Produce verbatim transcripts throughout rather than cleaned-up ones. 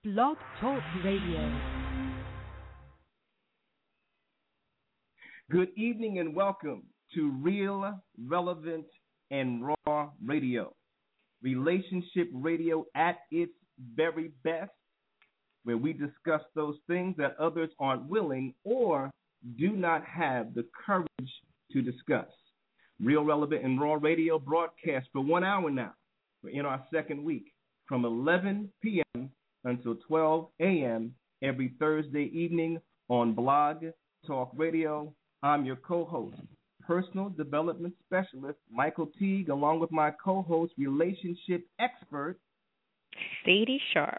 Blog Talk Radio. Good evening and welcome to Real, Relevant, and Raw Radio. Relationship radio at its very best, where we discuss those things that others aren't willing or do not have the courage to discuss. Real, Relevant, and Raw Radio broadcast for one hour now. We're in our second week from eleven p.m. until twelve a.m. every Thursday evening on Blog Talk Radio. I'm your co-host, personal development specialist Michael Teague, along with my co-host, relationship expert Sadie Sharp.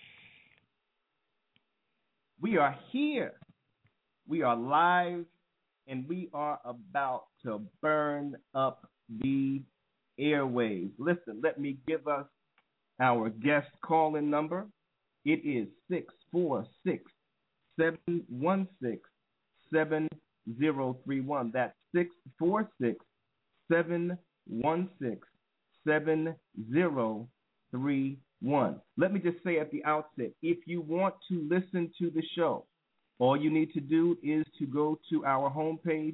We are here. We are live, and we are about to burn up the airwaves. Listen, let me give us our guest call-in number. It is six four six, seven one six, seven zero three one. That's six four six, seven one six, seven zero three one. Let me just say at the outset, if you want to listen to the show, all you need to do is to go to our homepage,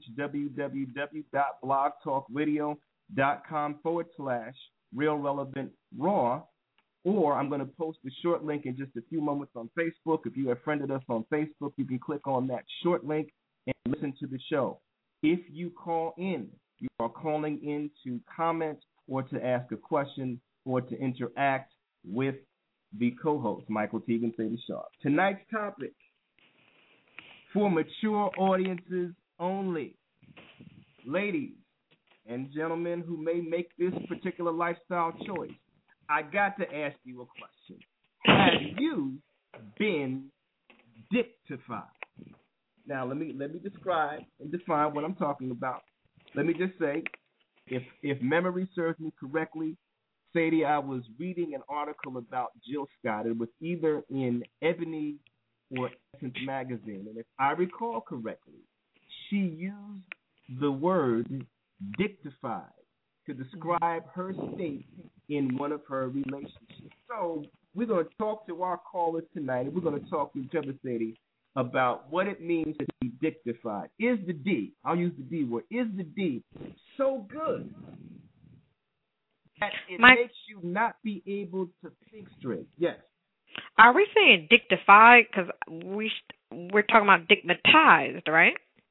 www.blogtalkradio.com forward slash Real Relevant Raw, or I'm going to post the short link in just a few moments on Facebook. If you have friended us on Facebook, you can click on that short link and listen to the show. If you call in, you are calling in to comment or to ask a question or to interact with the co-host, Michael Teague and Sadie Sharp. Tonight's topic, for mature audiences only. Ladies and gentlemen who may make this particular lifestyle choice, I got to ask you a question. Have you been dictified? Now, let me let me describe and define what I'm talking about. Let me just say, if if memory serves me correctly, Sadie, I was reading an article about Jill Scott. It was either in Ebony or Essence magazine, and if I recall correctly, she used the word dictified to describe her state in one of her relationships. So we're going to talk to our callers tonight, and we're going to talk to each other, Sadie, about what it means to be dictified. Is the D, I'll use the D word, is the D so good that it My, makes you not be able to think straight? Yes. Are we saying dictified? Because we, we're talking about digmatized, right?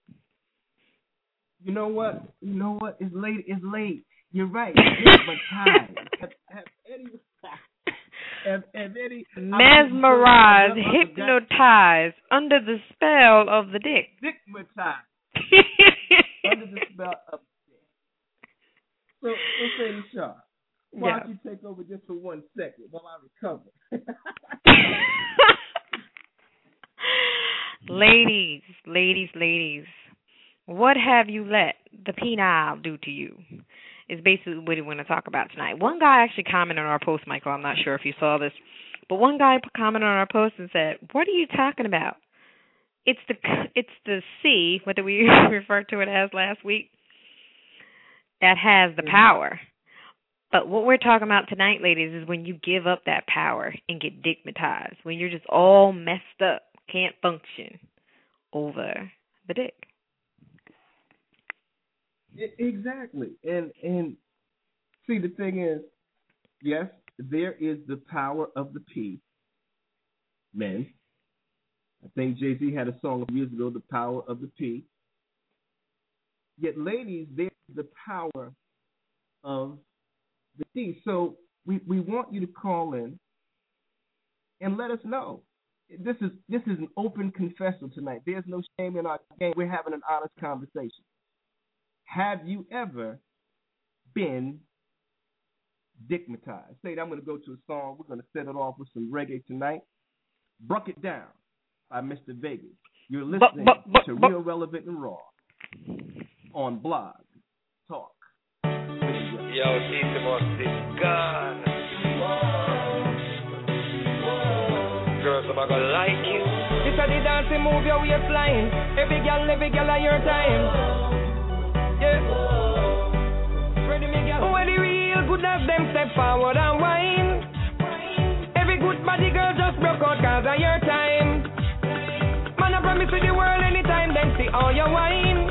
You know what? You know what? It's late. It's late. You're right. Digmatized. have, have any, have, have any, mesmerized, hypnotized, under the spell of the dick. Digmatized. Under the spell of the dick. So, so Sadie Sharp, why yeah. don't you take over just for one second while I recover? Ladies, ladies, ladies. What have you let the penile do to you? Is basically what we want to talk about tonight. One guy actually commented on our post, Michael. I'm not sure if you saw this, but one guy commented on our post and said, "What are you talking about? It's the it's the C, what did we refer to it as last week, that has the power." But what we're talking about tonight, ladies, is when you give up that power and get digmatized, when you're just all messed up, can't function over the dick. Exactly. And and see, the thing is, yes, there is the power of the P, men. I think Jay-Z had a song a few years ago, The Power of the P. Yet, ladies, there's the power of the D. So we, we want you to call in and let us know. This is this is an open confession tonight. There's no shame in our game. We're having an honest conversation. Have you ever been digmatized? Say, I'm going to go to a song. We're going to set it off with some reggae tonight. Bruck It Down by Mister Vegas. You're listening but, but, but, to but. Real Relevant and Raw on Blog Talk. Yo, Tita must be gone. Girls, I'm gonna like you. This is the dancing move, your waistline. Every girl, every girl at your time. Yeah. Ready, me girl. When the real good of them step forward and whine. Every good body girl just broke out. your wine.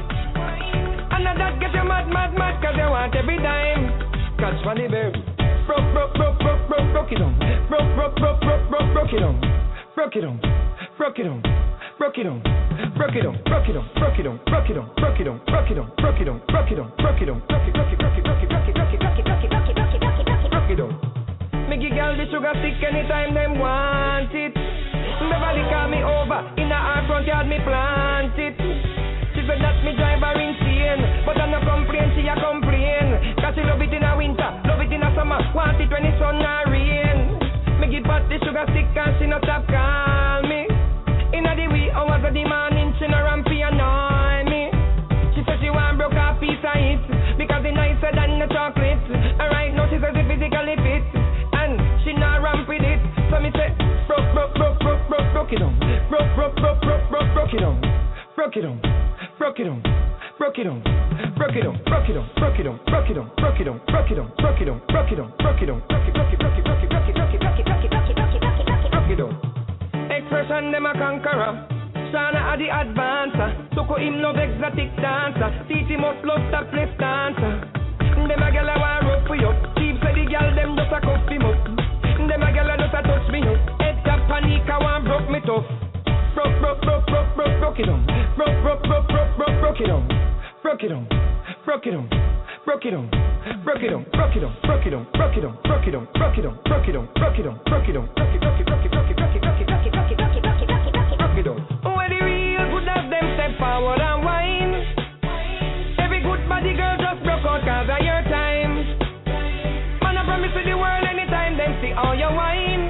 And that get you mad, mad, mad, cause you want every dime. Catch money, baby. Broke, broke, broke, broke, broke, broke it on. Broke, broke, broke, broke, broke, broke it on. Broke it on. Broke it on. Broke it on. Broke it on. Broke it on. Broke it on. Broke it on. Broke it on. Broke it on. Broke it on. Broke it on. Broke it on. Broke it, broke it, broke it, broke it, broke it, broke it, broke it, broke it, broke it, broke it, broke it, broke it, broke it on. Me give girl the sugar stick anytime them want it. Beverly call me over, in a her front yard me plant it. She said that me drive her insane, but I no complain, she a complain. Cause she love it in a winter, love it in a summer, want it when it's sun or rain. Me give back the sugar stick and she no stop call me. In a the wee hours of the morning, she no ramp fi annoy me. She said she want broke a piece of it, because it's nicer than the chocolate. And right now she says it physically fit, and she not ramp with it. So me say, broke, broke, broke, broke, broke, broke it on. Broke, broke, broke, broke, broke, broke it on. Broke it on. Broke it on. Broke it on. Broke it on. Broke it on. Broke it on. Broke it on. Broke it on. Broke it on. Broke it on. Broke it on. Broke it on. Broke it, broke it, broke it, broke it, broke it, broke it, broke it, broke it, broke it, broke it, broke it, broke it, broke it on. Expression them a conqueror. Shana a the advancer. Toko him no exotic dancer. Titi must love that place dancer. Them a gyal a want rope for you. Chief say the gyal them just a cuff him up. Them a gyal a just a touch me up. Head tap panic a want broke me tough. Broke, broke, broke, broke, broke, broke it on. Broke, broke, broke, broke, broke, broke it on. Broke it on. Broke it on. Broke it on. Broke it on. Broke it on. Broke it on. Broke it on. Broke it on. Broke it on. Broke it on. Broke it on. Broke it on. Broke it, broke it, broke it, broke it, broke it, broke it, broke it, broke it, broke it, broke it, broke it, broke it on. Where the real good of them step forward and whine. Every good body girl just broke out cause of your time. Man, I promise you the world anytime them see all your wine.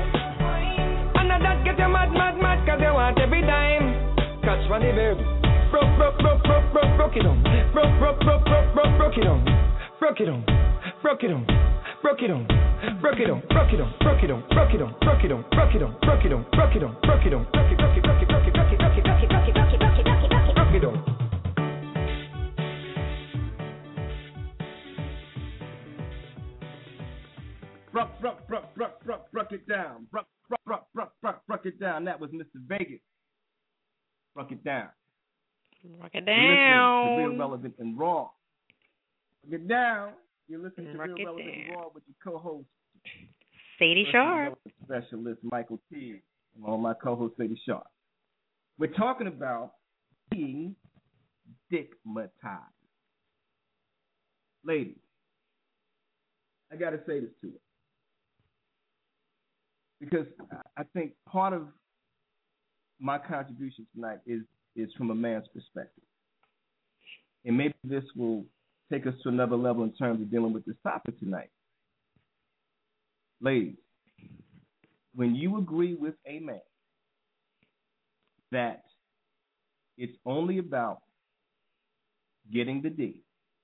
And that get you mad, mad, mad cause you want every dime. Catch money, baby. Broke, broke, broke, broke, broke, broke it on. Broke, broke, broke, broke, broke, broke it on. Broke it on. Broke it on. Broke it on. Broke it on. Broke it on. Broke it on. Broke it on. Broke it on. Broke it on. Broke it on. Broke it on. Broke it on. Broke it, broke it, broke it, broke it, broke it, broke it, broke it, broke it, broke it, broke it, broke it, broke it, broke it on. Bruck, bruck, bruck, bruck, bruck, bruck it down. Bruck, bruck, bruck, bruck, bruck, bruck it down. That was Mister Vegas. Bruck it down. Rock it You're listening to down. Real Relevant and Raw. Bruck it down. You're listening to Rock Real it Relevant and down. Raw with your co-host, Sadie Sharp. specialist Michael T. Along with my co-host Sadie Sharp. We're talking about being stigmatized. Ladies, I got to say this to you. Because I think part of my contribution tonight is, is from a man's perspective. And maybe this will take us to another level in terms of dealing with this topic tonight. Ladies, when you agree with a man that it's only about getting the D,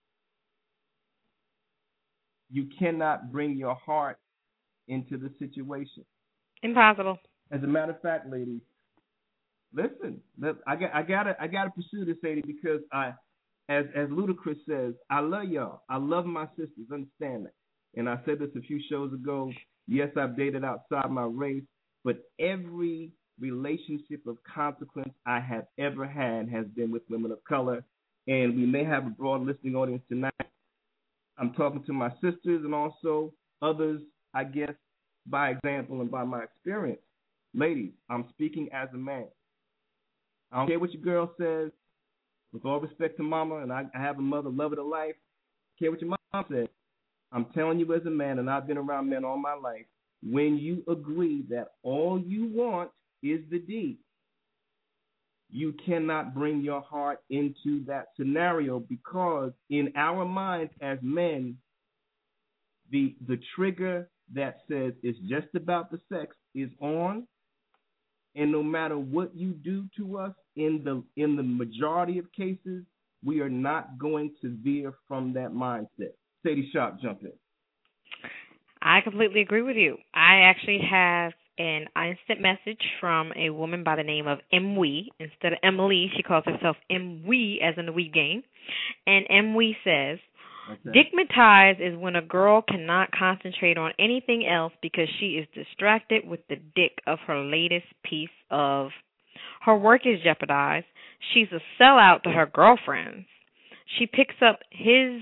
you cannot bring your heart into the situation. Impossible. As a matter of fact, ladies, listen, I got, I gotta, I gotta pursue this, Sadie, because I, as as Ludacris says, I love y'all. I love my sisters. Understand that. And I said this a few shows ago. Yes, I've dated outside my race, but every relationship of consequence I have ever had has been with women of color. And we may have a broad listening audience tonight. I'm talking to my sisters and also others, I guess, by example and by my experience. Ladies, I'm speaking as a man. I don't care what your girl says. With all respect to mama, and I, I have a mother, love of the life. I don't care what your mom says. I'm telling you as a man, and I've been around men all my life, when you agree that all you want is the D, you cannot bring your heart into that scenario, because in our minds as men, the the trigger that says it's just about the sex is on, and no matter what you do to us, in the in the majority of cases, we are not going to veer from that mindset. Sadie Sharp, jump in. I completely agree with you. I actually have an instant message from a woman by the name of M. Wee. Instead of Emily, she calls herself M. Wee, as in the Wee game. And M. Wee says, okay. Dickmatized is when a girl cannot concentrate on anything else because she is distracted with the dick of her latest piece of Her work is jeopardized. She's a sellout to her girlfriends. She picks up his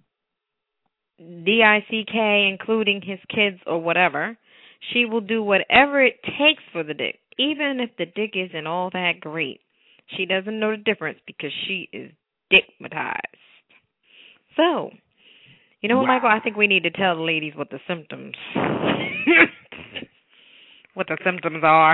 D I C K, including his kids or whatever. She will do whatever it takes for the dick, even if the dick isn't all that great. She doesn't know the difference because she is dickmatized. So, you know what, wow. Michael? I think we need to tell the ladies what the symptoms, what the symptoms are.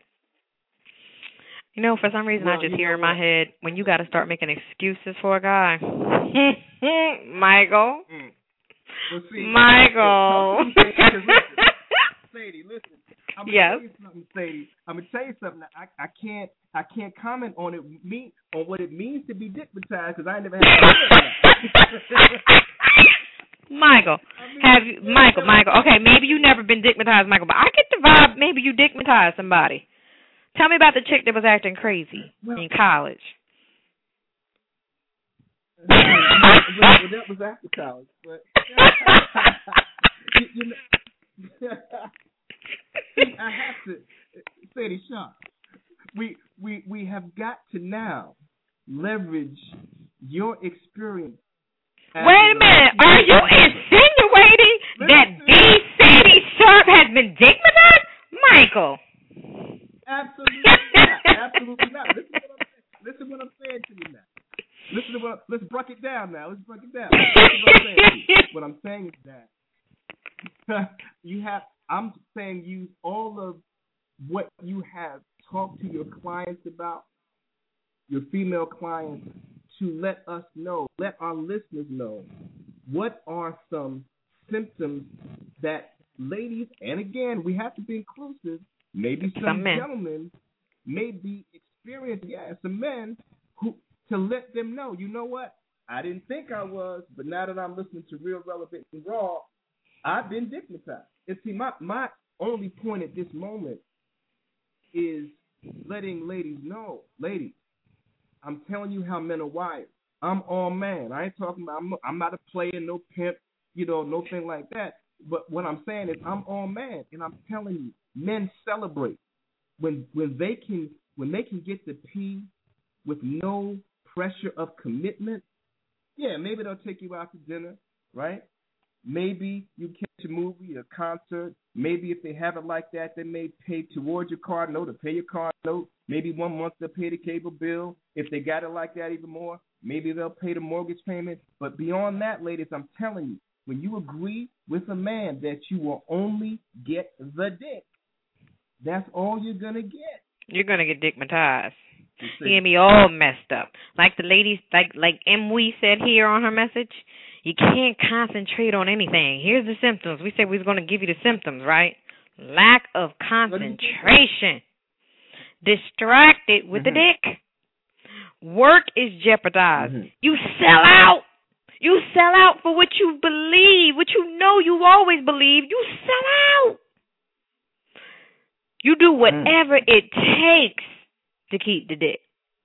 You know, for some reason, well, I just hear in my head, when you got to start making excuses for a guy. Michael. Mm. Well, see, Michael. Sadie, listen. I'm gonna yes. tell you something, Sadie. I'm gonna tell you something. I, I can't I can't comment on it me on what it means to be dickmatized because I never had that. Michael, I mean, have you Michael, Michael, okay, maybe you never been dickmatized, Michael, but I get the vibe maybe you dickmatized somebody. Tell me about the chick that was acting crazy well, in college. well, that was after college, but you, you know, I have to say this, Sean. We we we have got to now leverage your experience. Wait a minute, are you insinuating that B. Sadie Sharp has been dickmatized, Michael? Absolutely not. Absolutely not. Listen to what I'm saying. Listen what I'm saying to you now. Listen to what. Let's break it down now. Let's break it down. What I'm saying, what I'm saying is that you have. I'm saying use all of what you have talked to your clients about, your female clients, to let us know, let our listeners know, what are some symptoms that ladies, and again, we have to be inclusive, maybe some, some gentlemen may be experiencing, yeah, some men, who to let them know, you know what, I didn't think I was, but now that I'm listening to Real Relevant and Raw, I've been dickmatized. And see, my, my only point at this moment is letting ladies know, ladies, I'm telling you how men are wired. I'm all man. I ain't talking about, I'm, I'm not a player, no pimp, you know, no thing like that. But what I'm saying is I'm all man, and I'm telling you, men celebrate when when they can when they can get the P with no pressure of commitment. Yeah, maybe they'll take you out to dinner, right? Maybe you catch a movie, a concert. Maybe if they have it like that, they may pay towards your car note or pay your car note. Maybe one month they'll pay the cable bill. If they got it like that even more, maybe they'll pay the mortgage payment. But beyond that, ladies, I'm telling you, when you agree with a man that you will only get the dick, that's all you're going to get. You're going to get dickmatized. You're going to be all messed up. Like the ladies, like like M. Wee said here on her message, you can't concentrate on anything. Here's the symptoms. We said we was going to give you the symptoms, right? Lack of concentration. Distracted with mm-hmm. the dick. Work is jeopardized. Mm-hmm. You sell out. You sell out for what you believe, what you know you always believe. You sell out. You do whatever mm. it takes to keep the dick.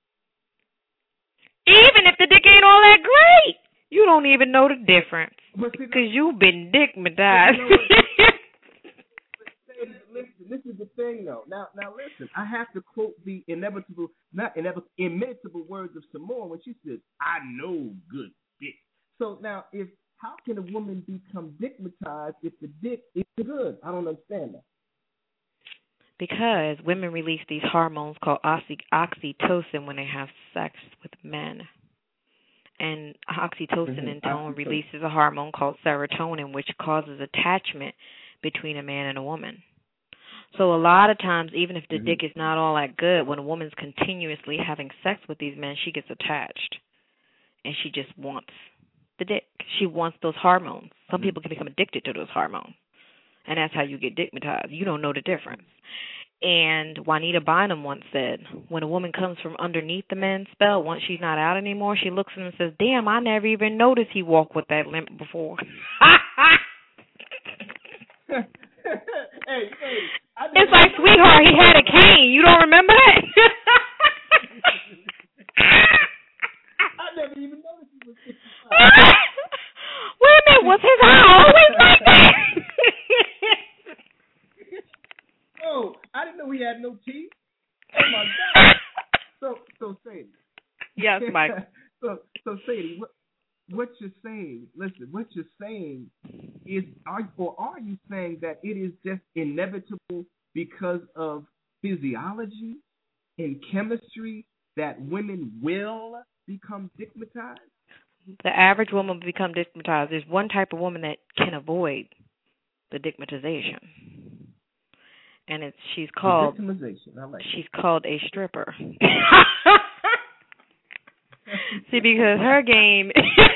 Even if the dick ain't all that great, you don't even know the difference because you've been dickmatized. You know listen, this is the thing, though. Now, now listen. I have to quote the inevitable, not inevitable, imitable words of Samoa when she said, "I know good dick." So now, if how can a woman become dickmatized if the dick is good? I don't understand that. Because women release these hormones called oxy- oxytocin when they have sex with men. And oxytocin mm-hmm. in turn releases a hormone called serotonin, which causes attachment between a man and a woman. So a lot of times, even if the mm-hmm. dick is not all that good, when a woman's continuously having sex with these men, she gets attached. And she just wants the dick. She wants those hormones. Some mm-hmm. people can become addicted to those hormones. And that's how you get dickmatized. You don't know the difference. And Juanita Bynum once said, when a woman comes from underneath the man's spell, once she's not out anymore, she looks at him and says, damn, I never even noticed he walked with that limp before. hey, hey, it's like, sweetheart, he had a cane. You don't remember that? I never even noticed he was Wait a minute, was his eye always like that? Oh, I didn't know he had no teeth. Oh my God. So, so Sadie. Yes, Mike. so, so Sadie, what, what you're saying? Listen, what you're saying is, are or are you saying that it is just inevitable because of physiology and chemistry that women will become stigmatized? The average woman will become stigmatized. There's one type of woman that can avoid the stigmatization, and it's she's called victimization. I like she's that. called a stripper. See, because her game.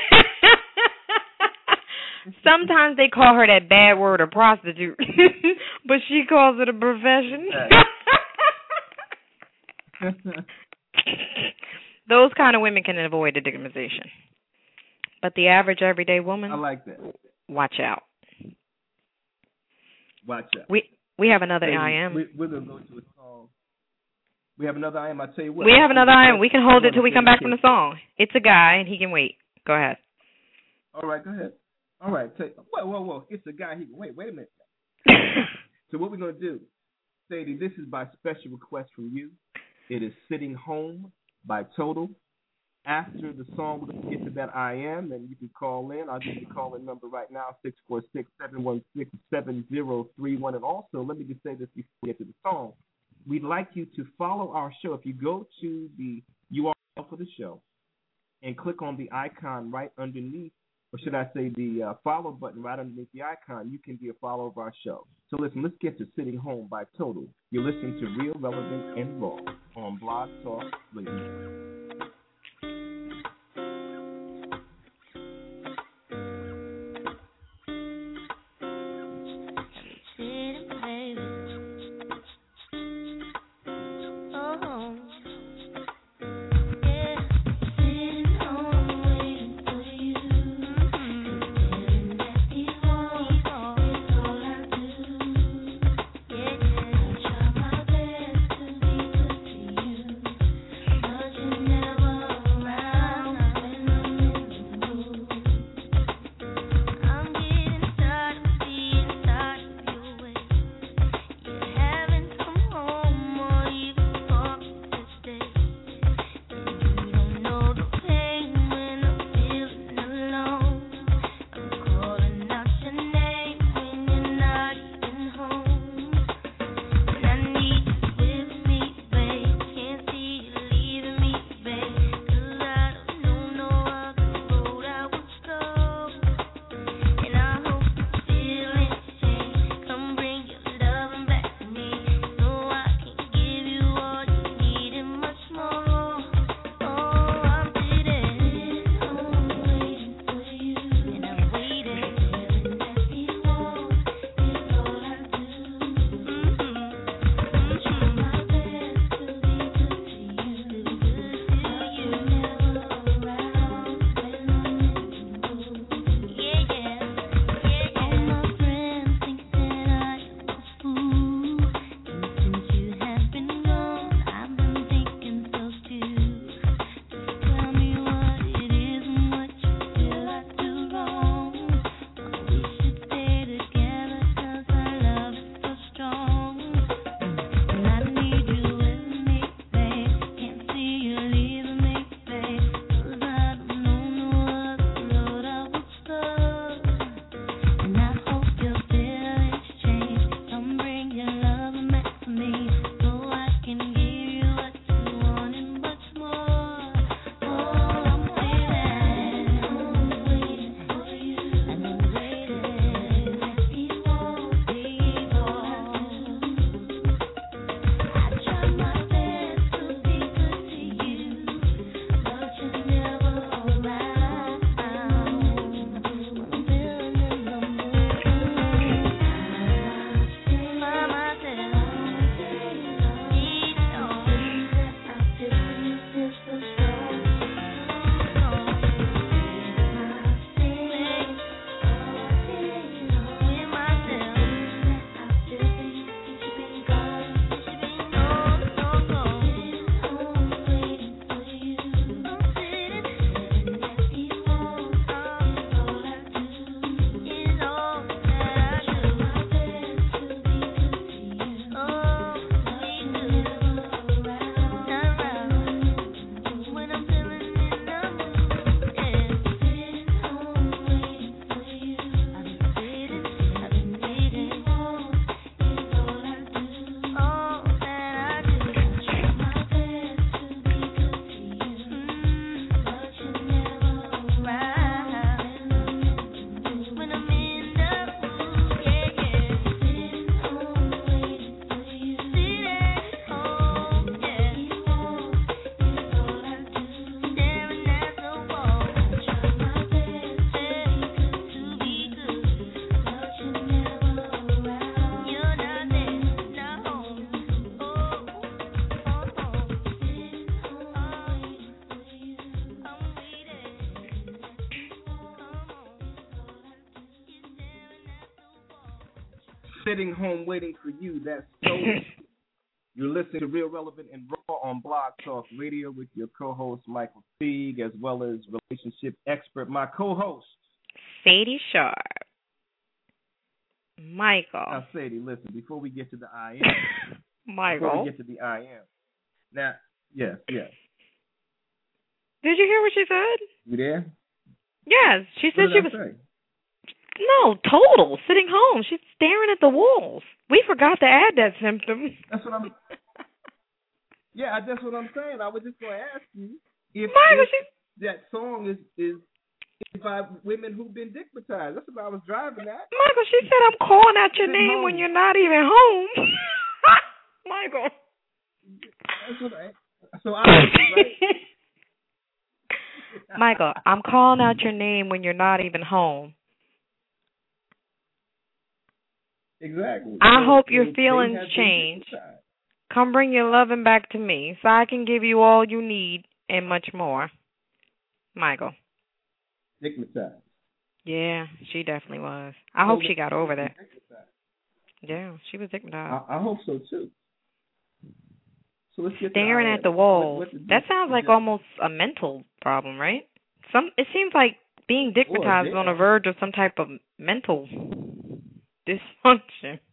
Sometimes they call her that bad word, a prostitute, but she calls it a profession. Those kind of women can avoid the stigmatization. But the average everyday woman, I like that. Watch out. Watch out. We we have another so I M. We, we're gonna go to a song. We have another I M. I tell you what. We have another I M. We can hold it till we come back from the song. It's a guy, and he can wait. Go ahead. All right, go ahead. All right. Take, whoa, whoa, whoa. It's a guy. He can wait. Wait a minute. So what we're gonna do, Sadie? This is by special request from you. It is "Sitting Home" by Total. After the song, we're going to get to that I am, and you can call in. I'll give you the call-in number right now, six four six, seven one six, seven zero three one. And also, let me just say this before we get to the song. We'd like you to follow our show. If you go to the U R L for the show and click on the icon right underneath, or should I say the uh, follow button right underneath the icon, you can be a follower of our show. So listen, let's get to "Sitting Home" by Total. You're listening to Real, Relevant, and Raw on Blog Talk Radio. Tonight sitting home waiting for you. That's so. You're listening to Real Relevant and Raw on Blog Talk Radio with your co-host Michael Teague, as well as relationship expert, my co-host Sadie Sharp. Michael. Now, Sadie, listen. Before we get to the I am, Michael. Before we get to the I am. Now, yes, yes. Did you hear what she said? You there? Yes, she said what she did was. I say? No, total sitting home. She's staring at the walls. We forgot to add that symptom. That's what I'm. Yeah, that's what I'm saying. I was just going to ask you if, Michael, if she... that song is is is by women who've been dickmatized. That's what I was driving at. Michael, she said I'm calling out your Sitting name home. when you're not even home. Michael. That's what I. So I right? Michael, I'm calling out your name when you're not even home. Exactly. I so, hope so your feelings change. Come bring your loving back to me so I can give you all you need and much more. Michael. Dickmatized. Yeah, she definitely was. I hope she got over that. Yeah, she was dickmatized. I, I hope so too. So let's get Staring to at the walls. What, that sounds like almost a mental problem, right? Some. It seems like being dickmatized is on the verge of some type of mental dysfunction.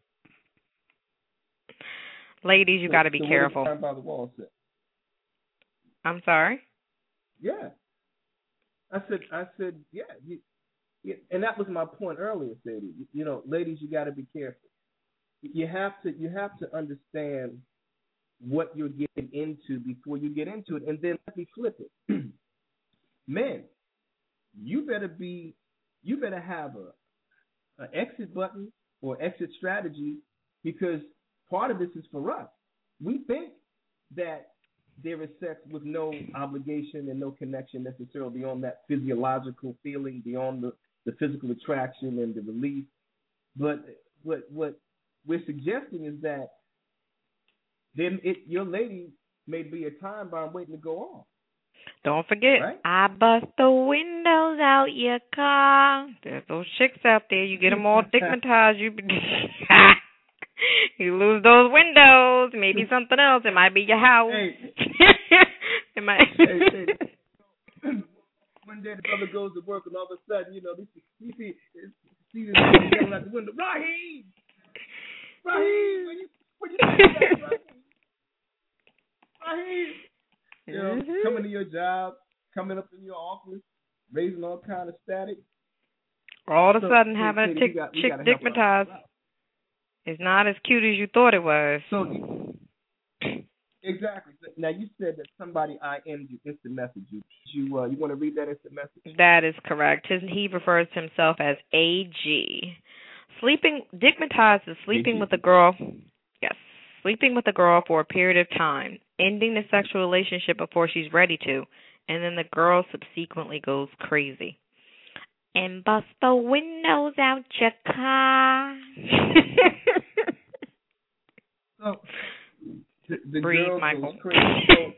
Ladies, you so, got to be so careful. What by the wall said? I'm sorry? Yeah. I said, I said, yeah, you, yeah. And that was my point earlier, Sadie. You, you know, ladies, you got to be careful. You have to, you have to understand what you're getting into before you get into it, and then let me flip it. Men, you better be, you better have a, an exit button or exit strategy, because part of this is for us. We think that there is sex with no obligation and no connection necessarily beyond that physiological feeling, beyond the, the physical attraction and the release. But what what we're suggesting is that then it, your lady may be a time bomb waiting to go off. Don't forget, right? I bust the windows out your car. There's those chicks out there. You get them all stigmatized. You you lose those windows. Maybe something else. It might be your house. Hey. It might. hey, hey. One day the brother goes to work, and all of a sudden, you know, you see, see, see this yelling out the window, Raheem, Raheem, when you when you say that, Raheem, Raheem, you know, mm-hmm. coming to your job, coming up in your office, raising all kind of static. All of a so, sudden, so, having so a tick, got, chick dickmatized is not as cute as you thought it was. So, exactly. Now, you said that somebody I M'd you, instant message you. You, uh, you want to read that instant message? That is correct. His, he refers to himself as A G. Sleeping, dickmatized is sleeping A G. With a girl. Yes. Sleeping with a girl for a period of time, ending the sexual relationship before she's ready to, and then the girl subsequently goes crazy. And bust the windows out your car. so, the, the Breathe, girl Michael. goes crazy.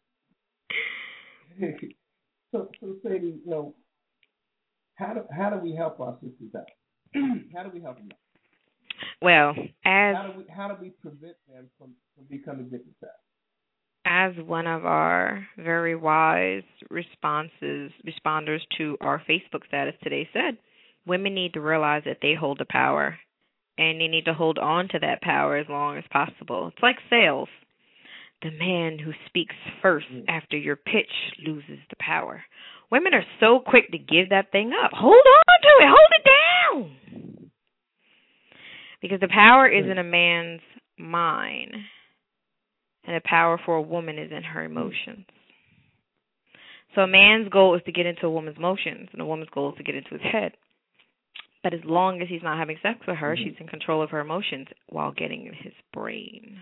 So, so, so Sadie, you know, how do how do we help our sisters out? How do we help them out? Well, as how do we how do we prevent them from, from becoming dickmatized? As one of our very wise responses, responders to our Facebook status today said, women need to realize that they hold the power, and they need to hold on to that power as long as possible. It's like sales. The man who speaks first mm. after your pitch loses the power. Women are so quick to give that thing up. Hold on to it. Hold it down. Because the power is in a man's mind. And the power for a woman is in her emotions. So a man's goal is to get into a woman's emotions, and a woman's goal is to get into his head. But as long as he's not having sex with her, mm-hmm. she's in control of her emotions while getting in his brain.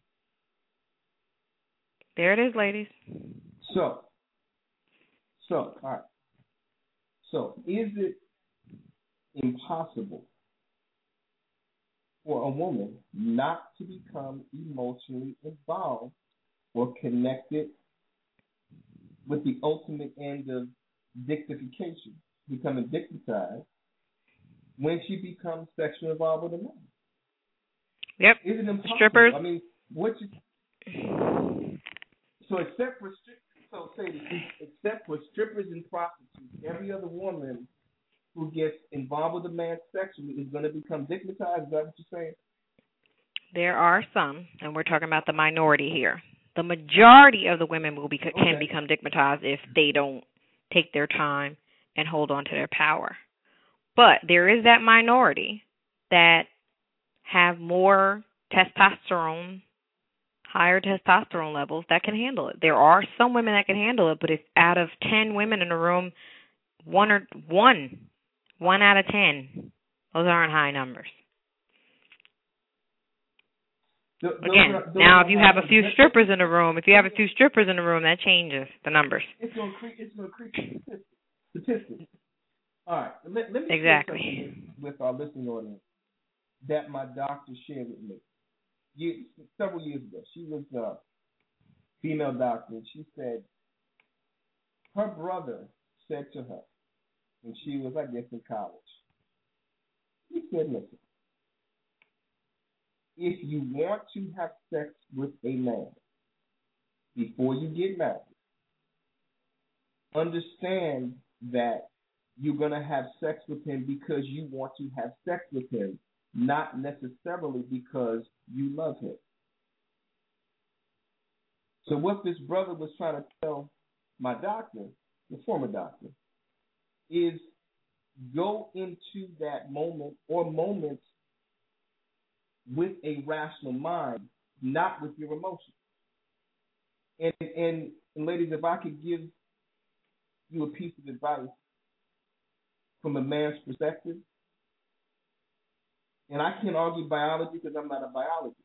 There it is, ladies. So, so, all right. So, is it impossible for a woman not to become emotionally involved or connected with the ultimate end of dictification, becoming dickmatized, when she becomes sexually involved with a man? Yep. Is it impossible? Strippers. I mean, what you so except for so say this, except for strippers and prostitutes, every other woman who gets involved with a man sexually is going to become digmatized. Is that what you're saying? There are some, and we're talking about the minority here. The majority of the women will be can Okay. become digmatized if they don't take their time and hold on to their power. But there is that minority that have more testosterone, higher testosterone levels that can handle it. There are some women that can handle it, but if out of ten women in a room, one or one, one out of ten, those aren't high numbers. Th- those Again, are- those now are if you have a high few numbers. strippers in the room, if you have a few strippers in the room, that changes the numbers. It's going to create. It's going to create statistics. Statistics. All right. Let, let me Exactly. share something with, with our listening audience that my doctor shared with me. Years, several years ago, she was a female doctor, and she said her brother said to her when she was, I guess, in college. He said, "Listen, if you want to have sex with a man before you get married, understand that you're going to have sex with him because you want to have sex with him, not necessarily because you love him." So what this brother was trying to tell my doctor, the former doctor, is go into that moment or moments with a rational mind, not with your emotions. And, and, and ladies, if I could give you a piece of advice from a man's perspective, and I can't argue biology because I'm not a biologist.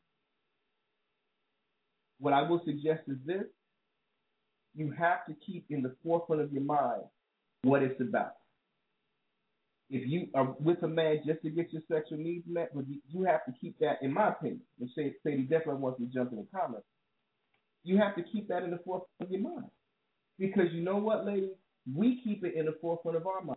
What I will suggest is this: you have to keep in the forefront of your mind what it's about. If you are with a man just to get your sexual needs met, but you have to keep that, in my opinion, and say, say he definitely wants to jump in the comments, you have to keep that in the forefront of your mind. Because you know what, ladies? We keep it in the forefront of our mind.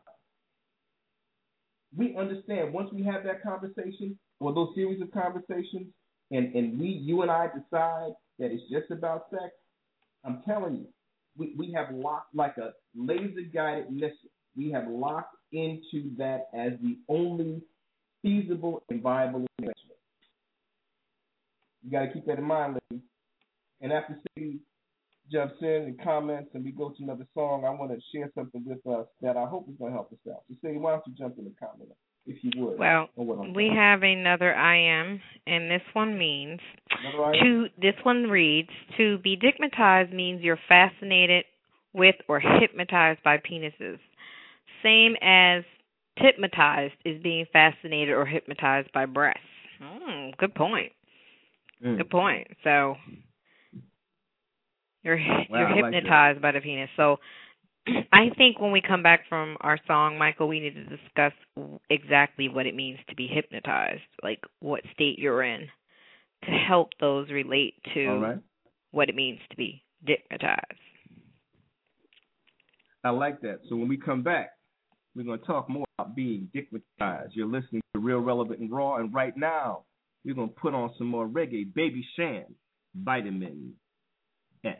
We understand once we have that conversation or those series of conversations, and, and we, you and I decide that it's just about sex, I'm telling you, we, we have locked like a laser-guided missile. We have locked into that as the only feasible and viable arrangement. You got to keep that in mind, ladies. And after Sadie jumps in and comments and we go to another song, I want to share something with us that I hope is going to help us out. So Sadie, why don't you jump in and comment, if you would? Well, we have another I am, and this one means to. This one reads: to be digmatized means you're fascinated with or hypnotized by penises. Same as hypnotized is being fascinated or hypnotized by breasts. Mm, good point. Mm. Good point. So you're wow, you're hypnotized like by the penis. So I think when we come back from our song, Michael, we need to discuss exactly what it means to be hypnotized, like what state you're in, to help those relate to right. what it means to be digmatized. I like that. So when we come back, we're going to talk more about being digmatized. You're listening to Real Relevant and Raw, and right now we're going to put on some more reggae. Baby Shan, Vitamin S.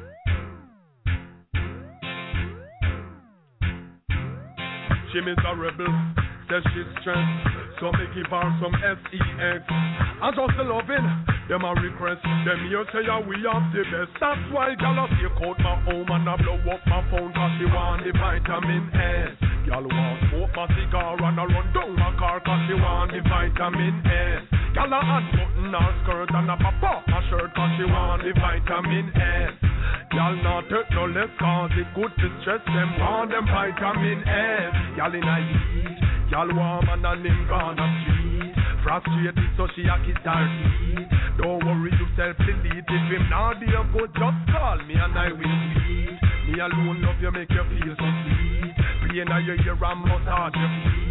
She miserable, says she's stressed, so me give her some S E X. And just the loving, them a request, them here say yeah, we have the best. That's why girl I take out my home and I blow up my phone, cause she want the vitamin S. Girl want smoke my cigar and I run down my car, cause she want the vitamin S. Girl a unbutton her skirt and I pop off my shirt, cause she want the vitamin S. Y'all not take no less, cause it good to stress them, want them vitamin S. Y'all in a heat, y'all warm and a limb gonna street. Frustrated so she a kiss her teeth. Don't worry yourself, delete. If him not be a good, just call me and I will be. Me alone love you, make you feel so sweet. Pain in your ear and massage your feet.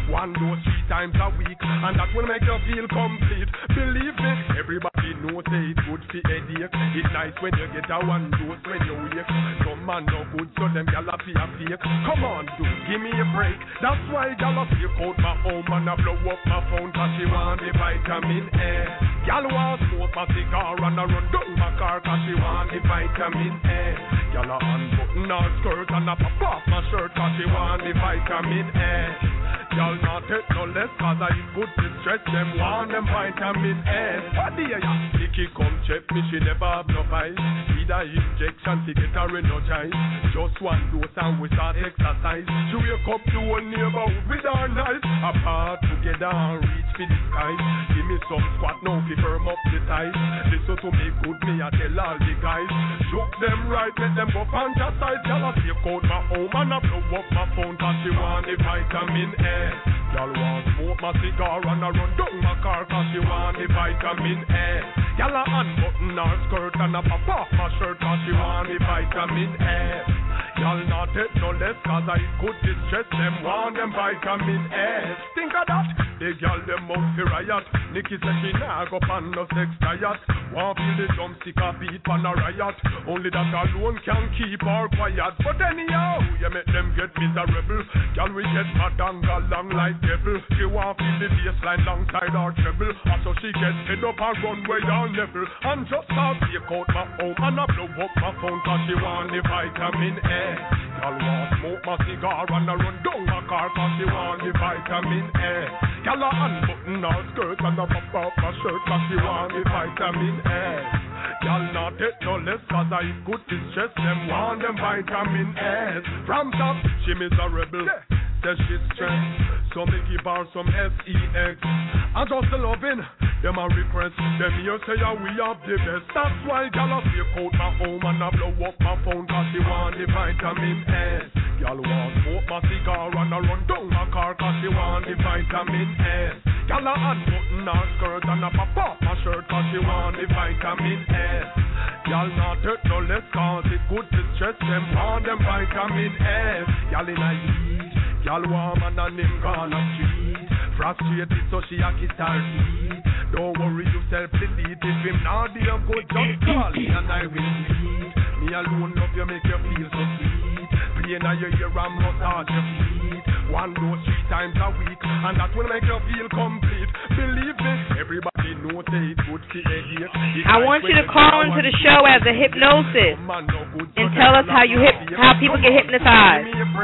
One dose three times a week, and that will make you feel complete. Believe me, everybody knows that it's good for headache. It's nice when you get a one dose when you wake. Some man no good, so them gyal a feel fake. Come on, dude, give me a break. That's why gyal a fake out my home and I blow up my phone 'cause she want the vitamin A. Gyal want smoke my cigar and I run down my car 'cause she want the vitamin A. Gyal a unbutton her skirt and I pop off my shirt 'cause she want the vitamin A. Y'all not take no less 'cause I good to stress them want them vitamin A. What the ya? Nikki come check me, she never have no fight. Need a injection to get her energized. Just one dose and we start exercise. She wake up to a neighborhood with her knife. Apart together and reach for the sky. Give me some squat now to firm up the ties. Listen to me good, me I tell all the guys. Shook them right, let them go fantasize. Y'all a take out my home and I blow up my phone 'cause she want the vitamin A. Y'all want smoke my cigar and I run down my car 'cause she want the vitamin A. Y'all a unbutton her skirt and I pop off my shirt 'cause she want the vitamin A. Y'all not take no less 'cause I could distress them want them vitamin A. Think of that, the girl them out for riot. Nikki said she nah go pan no sex diet. Want feel the drumstick a beat pan a riot. Only that alone can keep her quiet. But anyhow, you make them get miserable. Girl we get mad and go long like devil. She want feel the bassline alongside her treble. And so she get head up and run where y'all level. And just start take out my home and I blow up my phone 'cause she want the vitamin A. Y'all want smoke my cigar and I run down my car 'cause she want the vitamin A. Y'all a unbutton her skirt and I pop off my shirt 'cause she want the vitamin A. Y'all not take no less 'cause I good distress them want them vitamin A's. From top, she miserable. Yeah. Says she's stressed, so me give her some S E X. And just the loving, them a request. Them here say yeah, we have the best. That's why y'all a fake out my home and I blow up my phone 'cause she want the vitamin S. Y'all want smoke my cigar and I run down my car 'cause she want the vitamin S. Y'all a unbutton her skirt and I pop off my shirt 'cause she want the vitamin S. Y'all not hurt no less 'cause it good to stress them want them vitamin S. Y'all in a heat. Y'all warm and a name gonna street. Frustrated so she a kiss her teeth. Don't worry yourself, delete it. If him not dear good, just call me and I will meet. Me alone love you, make you feel so sweet. Playing at your ear and massage your feet. One dose three times a week, and that will make you feel complete. Believe me, everybody knows that it's good for headache. I want you to call into the show as a hypnosis and tell us how you hip, how people get hypnotized.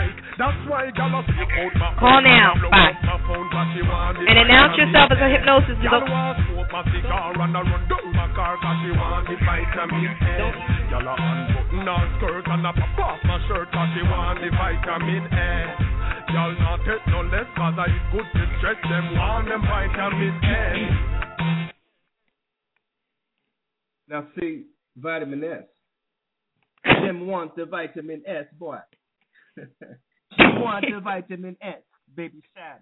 Call now, bye, and announce yourself as a hypnosis. Y'all not take no less 'cause I good to stress them want them vitamin A. Now see, vitamin S. Them want the vitamin S, boy. Them want the vitamin S, baby Shad.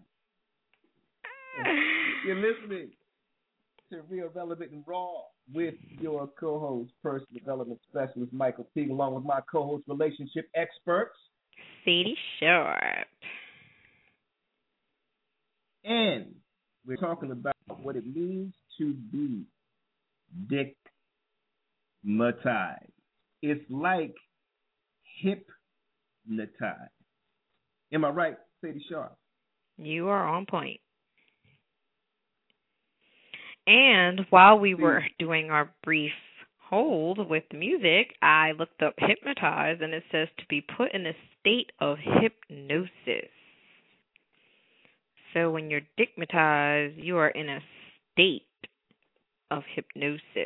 You're listening to Real Relevant and Raw with your co-host, personal development specialist Michael P, along with my co-host, relationship experts Sadie Sharp. And we're talking about what it means to be dickmatized. It's like hypnotized. Am I right, Sadie Sharp? You are on point. And while we were doing our brief hold with the music, I looked up hypnotize, and it says to be put in a state of hypnosis. So when you're dickmatized, you are in a state of hypnosis.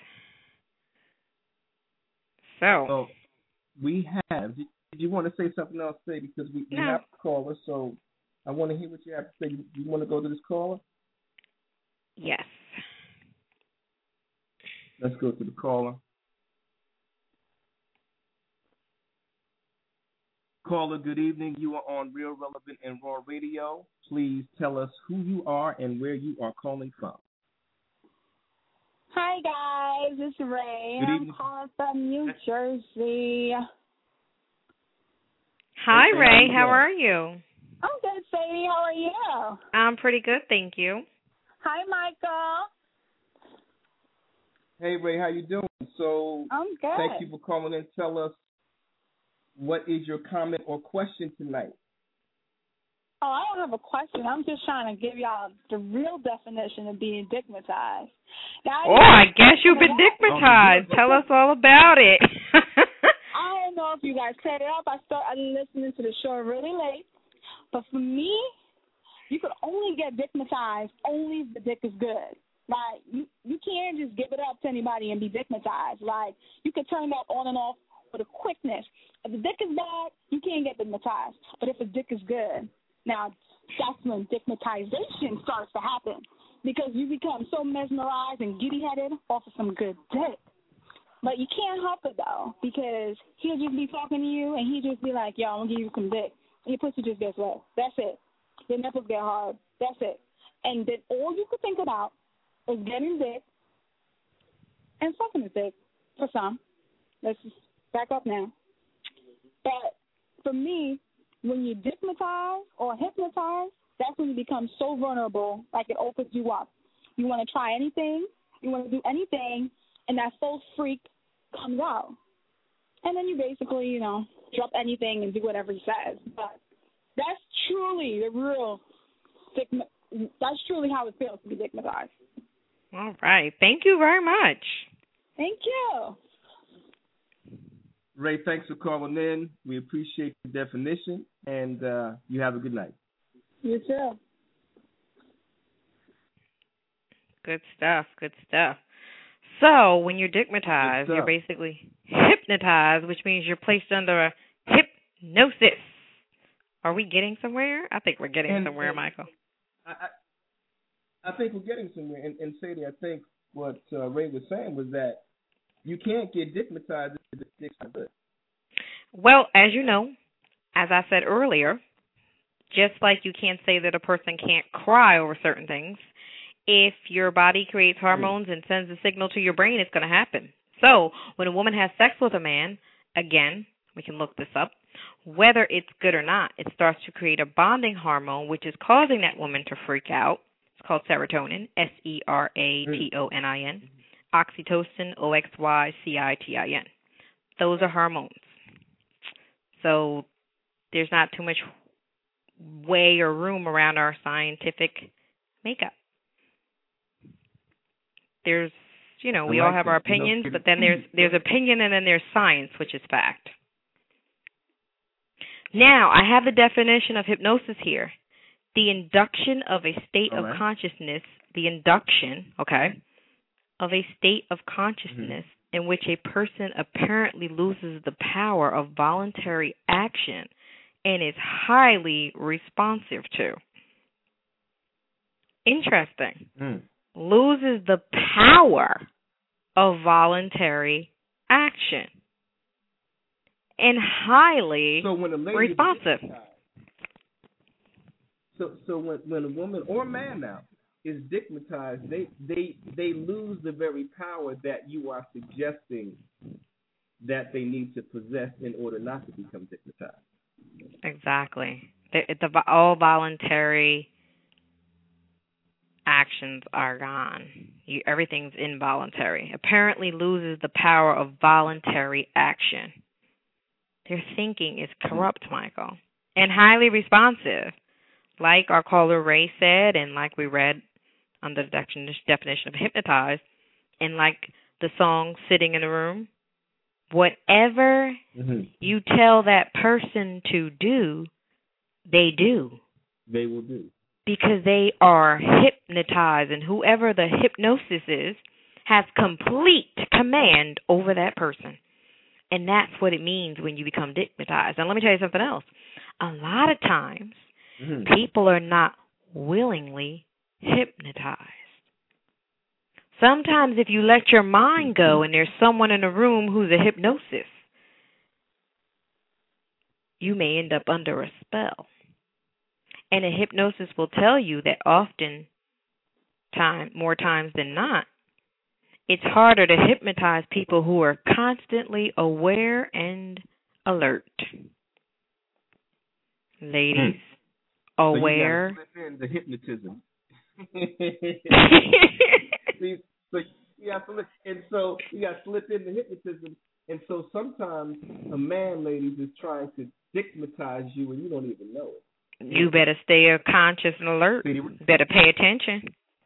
So well, we have. Did you want to say something else, say because we, we no. have a caller? So I want to hear what you have to say. You, you want to go to this caller? Yes. Let's go to the caller. Caller, good evening. You are on Real Relevant and Raw Radio. Please tell us who you are and where you are calling from. Hi, guys. It's Ray. Good I'm evening. calling from New Jersey. Hi, Hey, Ray. how How you are you? I'm good, Sadie. How are you? I'm pretty good, thank you. Hi, Michael. Hey, Ray, how you doing? So, I'm good. thank you for calling in. Tell us, what is your comment or question tonight? Oh, I don't have a question. I'm just trying to give y'all the real definition of being dickmatized. Now, Oh, I guess you've been dickmatized. Tell us all about it. I don't know if you guys set it up. I started listening to the show really late. But for me, you could only get dickmatized only if the dick is good. Like, you, you can't just give it up to anybody and be dickmatized. Like, you can turn that on and off with a quickness. If the dick is bad, you can't get dickmatized. But if the dick is good, now that's when dickmatization starts to happen. Because you become so mesmerized and giddy-headed off of some good dick. But you can't help it, though, because he'll just be talking to you, and he'll just be like, yo, I'm going to give you some dick. And your pussy just gets wet. That's it. Your nipples get hard. That's it. And then all you could think about is getting dick and sucking the dick for some. Let's just back up now. But for me, when you dickmatize or hypnotize, that's when you become so vulnerable, like it opens you up. You want to try anything, you want to do anything, and that full freak comes out. And then you basically, you know, drop anything and do whatever he says. But that's truly the real, that's truly how it feels to be dickmatized. All right. Thank you very much. Thank you. Ray, thanks for calling in. We appreciate the definition, and uh, you have a good night. You too. Good stuff. Good stuff. So when you're dickmatized, you're basically hypnotized, which means you're placed under a hypnosis. Are we getting somewhere? I think we're getting and, somewhere, and Michael. I, I, I think we're getting somewhere. And, and Sadie, I think what uh, Ray was saying was that you can't get dickmatized if the dick's not good. Well, as you know, as I said earlier, just like you can't say that a person can't cry over certain things, if your body creates hormones and sends a signal to your brain, it's going to happen. So when a woman has sex with a man, again, we can look this up, whether it's good or not, it starts to create a bonding hormone, which is causing that woman to freak out. It's called serotonin, S E R A T O N I N, oxytocin, O X Y C I T I N. Those are hormones. So there's not too much way or room around our scientific makeup. There's, you know, we all have our opinions, but then there's there's opinion and then there's science, which is fact. Now, I have the definition of hypnosis here. The induction of a state of consciousness, the induction, okay, of a state of consciousness mm-hmm. in which a person apparently loses the power of voluntary action and is highly responsive to. Interesting. Mm. Loses the power of voluntary action and highly so when a lady responsive. Is, so so when, when a woman or man now is dickmatized, they, they, they lose the very power that you are suggesting that they need to possess in order not to become dickmatized. Exactly. The, the, all voluntary actions are gone. You, everything's involuntary. Apparently loses the power of voluntary action. Their thinking is corrupt, Michael, and highly responsive. Like our caller Ray said, and like we read under the definition of hypnotized, and like the song Sitting in the Room, whatever mm-hmm. you tell that person to do, they do. They will do. Because they are hypnotized, and whoever the hypnosis is has complete command over that person. And that's what it means when you become dickmatized. And let me tell you something else. A lot of times, mm-hmm. people are not willingly hypnotized. Sometimes if you let your mind go and there's someone in the room who's a hypnosis, you may end up under a spell. And a hypnosis will tell you that often, time, more times than not, it's harder to hypnotize people who are constantly aware and alert. Ladies, Aware. So you slip in the hypnotism. See, so you got to, and so you got to slip in the hypnotism, and so sometimes a man, ladies, is trying to stigmatize you, and you don't even know it. You better stay conscious and alert. See, better pay attention.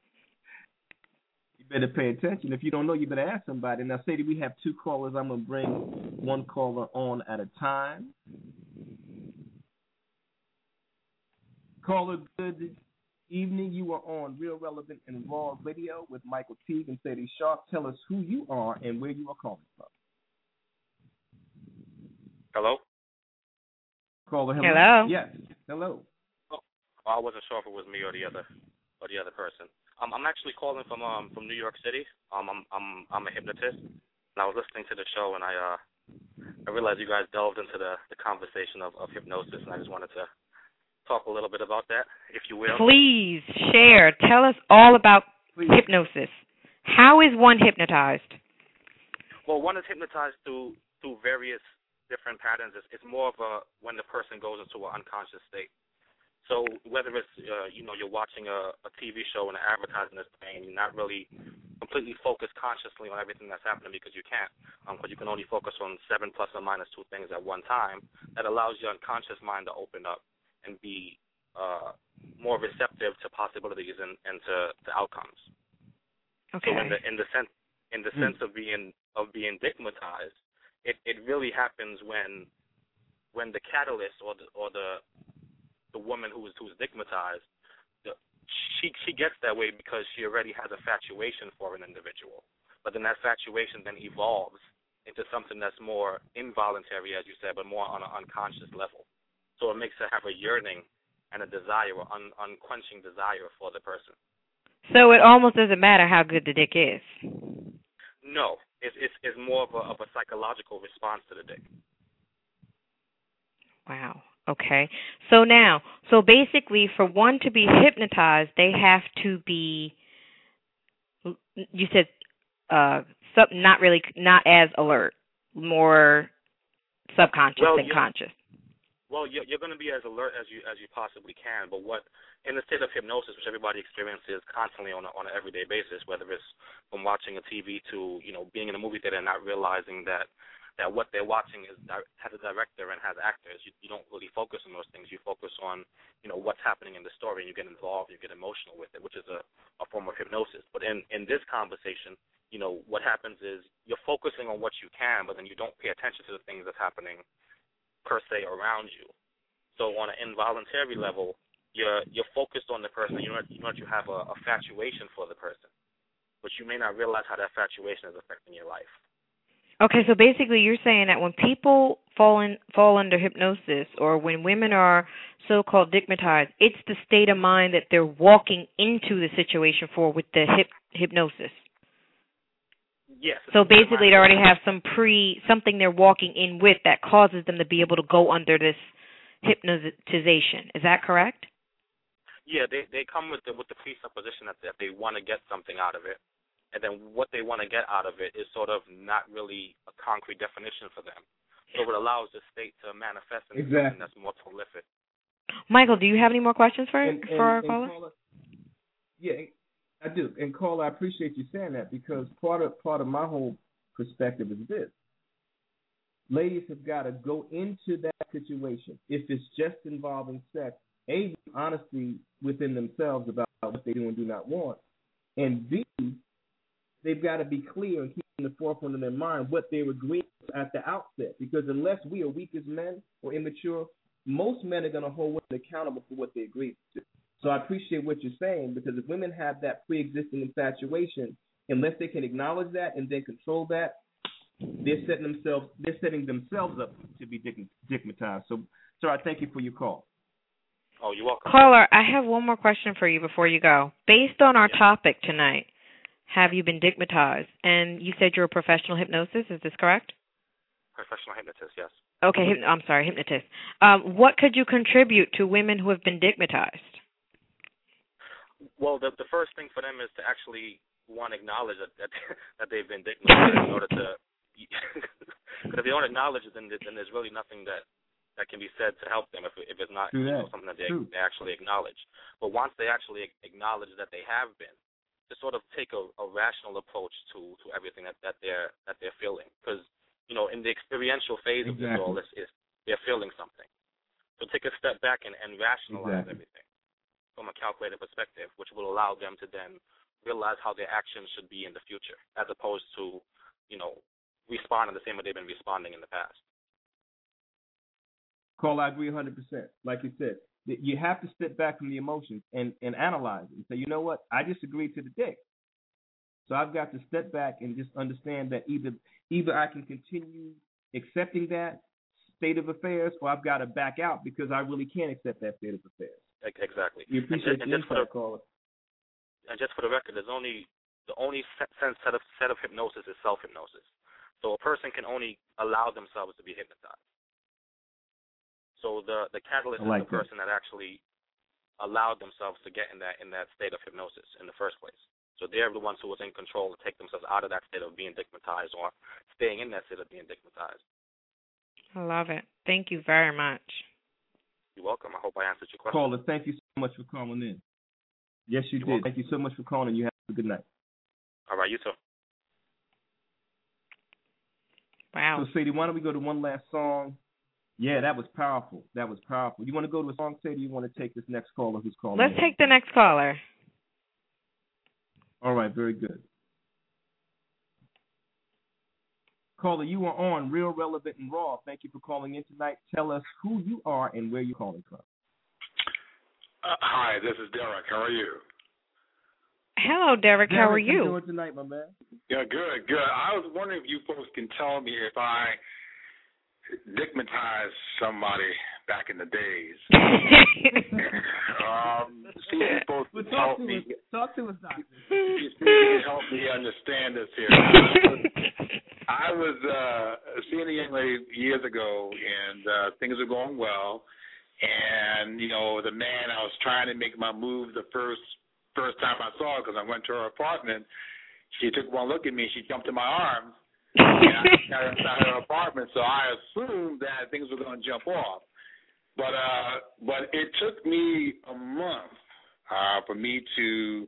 You better pay attention. If you don't know, you better ask somebody. Now, Sadie, we have two callers. I'm gonna bring one caller on at a time. Caller, good evening. You are on Real Relevant and Raw Radio with Michael Teague and Sadie Sharp. Tell us who you are and where you are calling from. Hello? Caller, hello. Hello. Yes. Hello. Oh, I wasn't sure if it was me or the other or the other person. Um, I'm actually calling from um from New York City. Um, I'm I'm I'm a hypnotist, and I was listening to the show, and I uh I realized you guys delved into the, the conversation of, of hypnosis, and I just wanted to talk a little bit about that, if you will. Please share. Tell us all about Please. hypnosis. How is one hypnotized? Well, one is hypnotized through through various different patterns. It's, it's more of a when the person goes into an unconscious state. So whether it's uh, you know you're watching a, a T V show and an advertisement is playing, you're not really completely focused consciously on everything that's happening because you can't, because um, you can only focus on seven plus or minus two things at one time. That allows your unconscious mind to open up and be uh, more receptive to possibilities and, and to, to outcomes. Okay. So in the in the sense in the mm. sense of being of being stigmatized, it, it really happens when when the catalyst or the or the the woman who is who's stigmatized, the, she she gets that way because she already has a infatuation for an individual. But then that infatuation then evolves into something that's more involuntary, as you said, but more on an unconscious level. So it makes her have a yearning and a desire, or un, unquenching desire for the person. So it almost doesn't matter how good the dick is. No, it's it's, it's more of a, of a psychological response to the dick. Wow. Okay. So now, so basically, for one to be hypnotized, they have to be. You said, uh, sub, not really, not as alert, more subconscious well, than yeah. conscious. Well, you're, you're going to be as alert as you as you possibly can. But what in the state of hypnosis, which everybody experiences constantly on a, on an everyday basis, whether it's from watching a T V to you know being in a movie theater and not realizing that. that what they're watching is has a director and has actors. You, you don't really focus on those things. You focus on, you know, what's happening in the story, and you get involved, you get emotional with it, which is a, a form of hypnosis. But in, in this conversation, you know, what happens is you're focusing on what you can, but then you don't pay attention to the things that's happening per se around you. So on an involuntary level, you're you're focused on the person. You know, you know that you have a, a infatuation for the person, but you may not realize how that infatuation is affecting your life. Okay, so basically you're saying that when people fall in, fall under hypnosis, or when women are so-called stigmatized, it's the state of mind that they're walking into the situation for with the hip, hypnosis. Yes. So basically they already have some pre, something they're walking in with that causes them to be able to go under this hypnotization. Is that correct? Yeah, they they come with the with the presupposition that, that they want to get something out of it. And then what they want to get out of it is sort of not really a concrete definition for them. So it allows the state to manifest in exactly. something that's more prolific. Michael, do you have any more questions for and, for and, our and caller? caller? Yeah, I do. And caller, I appreciate you saying that, because part of part of my whole perspective is this: ladies have got to go into that situation. If it's just involving sex, A, honesty within themselves about what they do and do not want, and B, they've got to be clear and keep in the forefront of their mind what they were agreeing to at the outset. Because unless we are weak as men or immature, most men are going to hold women accountable for what they agreed to. So I appreciate what you're saying, because if women have that pre-existing infatuation, unless they can acknowledge that and then control that, they're setting themselves they're setting themselves up to be stigmatized. So, sir, I thank you for your call. Oh, you're welcome. Caller, I have one more question for you before you go. Based on our yeah. topic tonight, have you been stigmatized? And you said you're a professional hypnosis. Is this correct? Professional hypnotist, yes. Okay, hyp- I'm sorry, hypnotist. Um, what could you contribute to women who have been stigmatized? Well, the the first thing for them is to actually, one, acknowledge that that, that they've been stigmatized in order to, because if they don't acknowledge it, then, then there's really nothing that, that can be said to help them if if it's not True you know, that. something that they, True. they actually acknowledge. But once they actually acknowledge that they have been, to sort of take a, a rational approach to, to everything that, that they're that they're feeling, because you know in the experiential phase Exactly. of this all, it's, it's, they're feeling something. So take a step back and, and rationalize Exactly. everything from a calculated perspective, which will allow them to then realize how their actions should be in the future, as opposed to, you know, responding the same way they've been responding in the past. Cole, I agree one hundred percent. Like you said, you have to step back from the emotions and, and analyze it and say, you know what, I just agreed to the dick. So I've got to step back and just understand that either either I can continue accepting that state of affairs, or I've got to back out because I really can't accept that state of affairs. Exactly. We appreciate and, the and just for the, caller. And just for the record, there's only the only set, set of set of hypnosis is self-hypnosis. So a person can only allow themselves to be hypnotized. So the the catalyst like is the person that. that actually allowed themselves to get in that in that state of hypnosis in the first place. So they're the ones who was in control to take themselves out of that state of being dickmatized or staying in that state of being dickmatized. I love it. Thank you very much. You're welcome. I hope I answered your question. Caller, thank you so much for calling in. Yes, you You're did. welcome. Thank you so much for calling. You have a good night. All right, you too. Wow. So, Sadie, why don't we go to one last song? Yeah, that was powerful. That was powerful. You want to go to a song, Sadie, or you want to take this next caller who's calling Let's in? take the next caller. All right, very good. Caller, you are on Real Relevant and Raw. Thank you for calling in tonight. Tell us who you are and where you're calling from. Uh, hi, this is Derek. How are you? Hello, Derek. Derek, How are how you? doing tonight, my man? Yeah, good, good. I was wondering if you folks can tell me if I dickmatized somebody back in the days. um, see if you folks Well, can talk help to me. us. Talk to us, doctor. See if you can help me understand this here. I was, I was uh, seeing a young lady years ago, and uh, things were going well. And, you know, the man, I was trying to make my move the first first time I saw her, because I went to her apartment. She took one look at me. She jumped in my arms. And I got her inside her apartment, so I assumed that things were going to jump off. But uh, but it took me a month uh, for me to,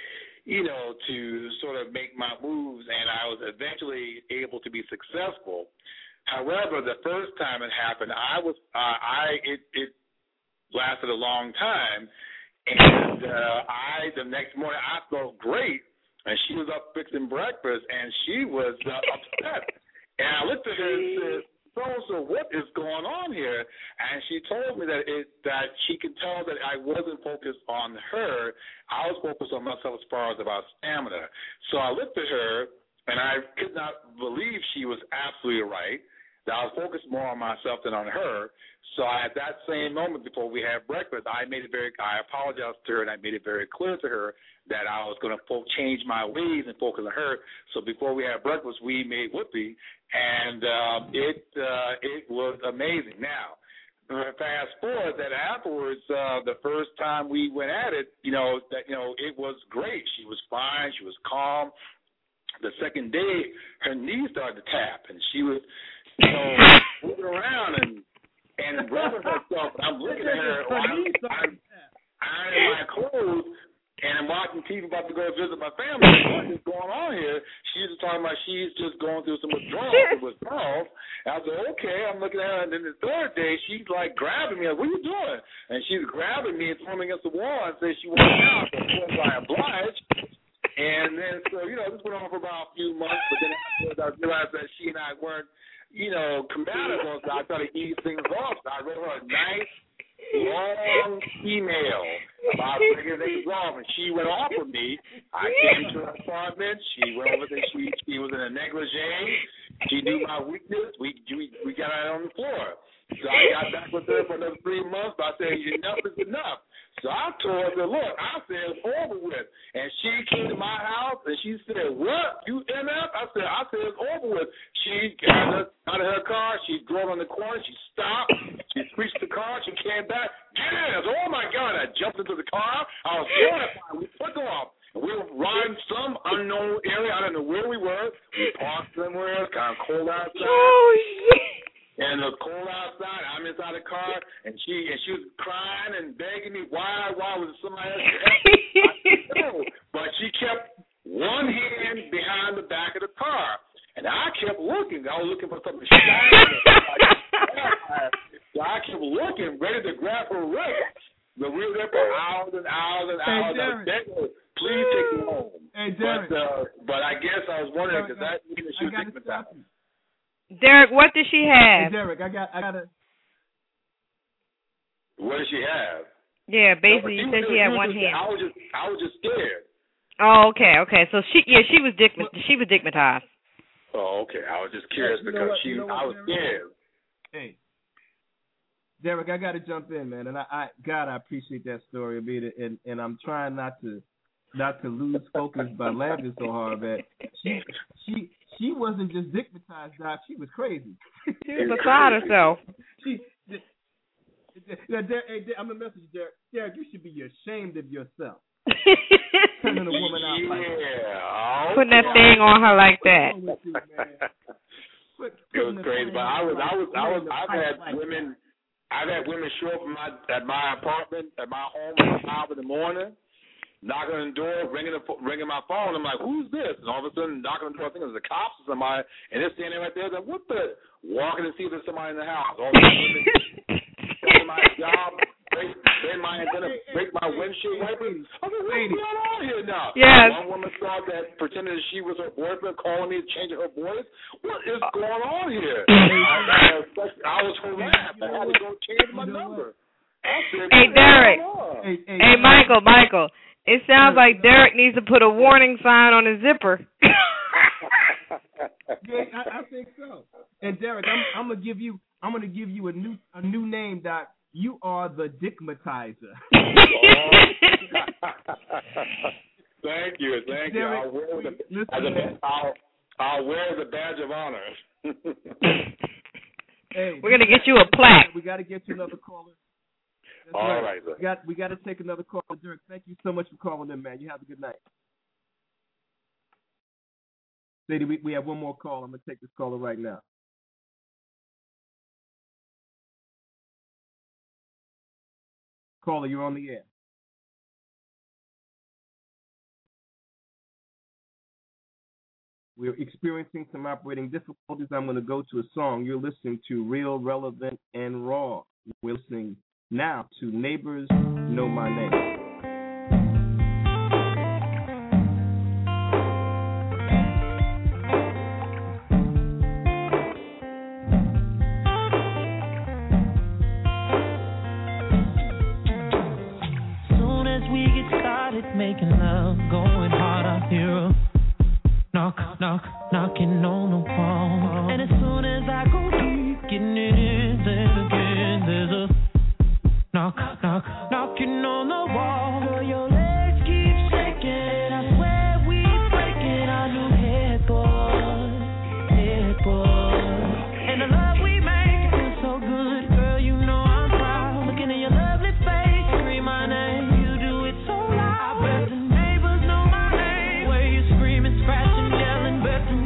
you know, to sort of make my moves, and I was eventually able to be successful. However, the first time it happened, I was uh, I it, it lasted a long time, and uh, I the next morning I felt great. And she was up fixing breakfast, and she was uh, upset. And I looked at her and said, so-and-so, what is going on here? And she told me that it that she could tell that I wasn't focused on her. I was focused on myself as far as about stamina. So I looked at her, and I could not believe she was absolutely right, that I was focused more on myself than on her. So I, at that same moment before we had breakfast, I made it very, I apologized to her, and I made it very clear to her that I was going to fo- change my ways and focus on her. So before we had breakfast, we made whoopee, and um, it uh, it was amazing. Now, fast forward that afterwards, uh, the first time we went at it, you know, that you know, it was great. She was fine. She was calm. The second day, her knees started to tap, and she was, you know, moving around and and rubbing herself. I'm looking at her. Well, I'm, I'm ironing my clothes, and I'm watching T V, about to go visit my family. What is going on here? She's just talking about she's just going through some withdrawals. withdrawals. And I said, okay. I'm looking at her, and then the third day, she's like grabbing me. Like, what are you doing? And she's grabbing me and throwing me against the wall and says she wants out. So of course I obliged. And then, so, you know, this went on for about a few months, but then afterwards I realized that she and I weren't, you know, compatible, so I tried to ease things off. So I wrote her a nice, long email about bringing things off, and she went off with me. I came to her apartment. She went over there. She, she was in a negligee. She knew my weakness. We, we, we got out on the floor. So I got back with her for another three months, but I said, enough is enough. So I told her, look, I said, it's over with. And she came to my house, and she said, what, you M F? I said, I said, it's over with. She got out of her car. She drove on the corner. She stopped. She screeched the car. She came back. Yes, oh, my God. I jumped into the car. I was horrified. We took off. We were riding some unknown area. I don't know where we were. We parked somewhere. It was kind of cold outside. Oh, shit. and it was cold outside. I'm inside the car, and she and she was crying and begging me, why, why was somebody else? I said, no. But she kept one hand behind the back of the car, and I kept looking. I was looking for something shiny. So I kept looking, ready to grab her wrist. But we were there for hours and hours and hours. Hey, I begged her, please take me home. Hey, Derek. But, uh, but I guess I was wondering because that means that she was stigmatized. Derek, what did she have? Hey, Derek, I got, I got a. What did she have? Yeah, basically no, you said she had one just, hand. I was just, I was just scared. Oh, okay, okay. So she, yeah, she was dick, she was stigmatized. Oh, okay. I was just curious you because what, she, you know what, I was scared. Hey, Derek, I got to jump in, man, and I, I, God, I appreciate that story, Abita, and and I'm trying not to, not to lose focus by laughing so hard, man. She, she. She wasn't just stigmatized, Doc. She was crazy. She was beside herself. She, yeah, Derek, hey, I'm gonna message you, Derek. Derek, you should be ashamed of yourself. Turning a woman out like that. Yeah, putting that thing on her like that. It was crazy, but I was, I was, I was, I've had women, I've had women show up at my, at my apartment, at my home at five in the morning. Knocking on the door, ringing the, ringing my phone. I'm like, who's this? And all of a sudden, knocking on the door, I think it was the cops or somebody, and they're standing right there. Like, what the? Walking to see if there's somebody in the house. All these women taking my job, break, break my antenna, break my windshield wipers. I said, what's going on here now? Yes. One woman thought that pretending that she was her boyfriend, calling me, changing her voice. What is going on here? I, I, I was harassed. I had to go change my number. I said, hey, Derek. Hey, hey, hey Michael, Michael. It sounds like Derek needs to put a warning sign on his zipper. Yeah, I, I think so. And Derek, I'm, I'm gonna give you, I'm gonna give you a new, a new name, Doc. You are the Dickmatizer. Thank you, thank Derek, you. I'll wear, the, listen, as a, I'll, I'll wear the badge of honor. Hey, we're gonna get you a plaque. We got to get you another caller. That's All right. right, sir. We got we got to take another call. Derek, thank you so much for calling in, man. You have a good night. Sadie, we, we have one more call. I'm going to take this caller right now. Caller, you're on the air. We're experiencing some operating difficulties. I'm going to go to a song. You're listening to Real, Relevant, and Raw. We're listening now to Neighbors Know My Name. Soon as we get started making love, going hard, I hear a knock, knock, knocking on the wall. And as soon as I go deep, getting it in, then again, there's a knock, knock, knocking on the wall. Girl, your legs keep shaking. I swear we breaking our new headboard, headboard. And the love we make feels so good. Girl, you know I'm proud. Looking in your lovely face, scream my name. You do it so loud. I bet the neighbors know my name. Where you screaming, scratching, yelling, bet the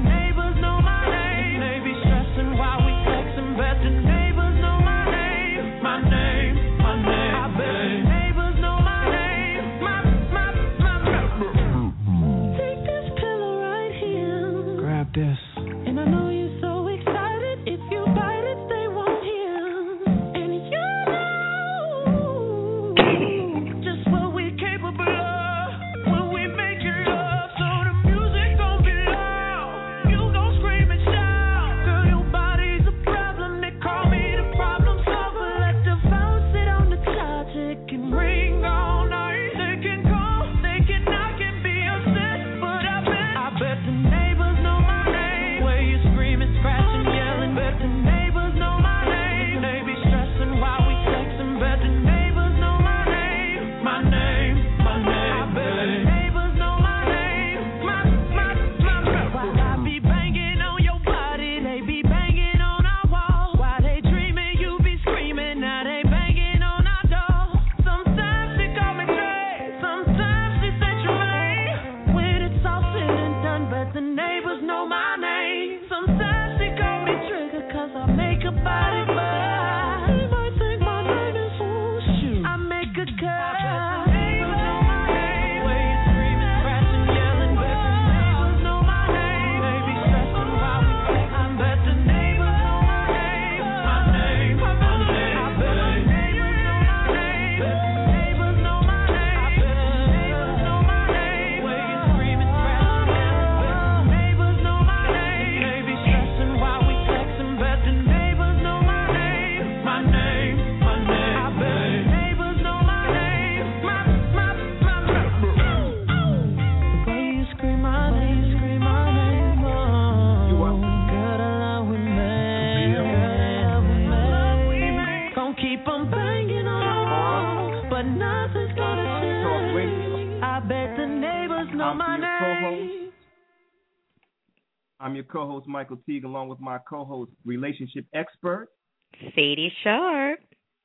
I'm your co-host, Michael Teague, along with my co-host, relationship expert, Sadie Sharp.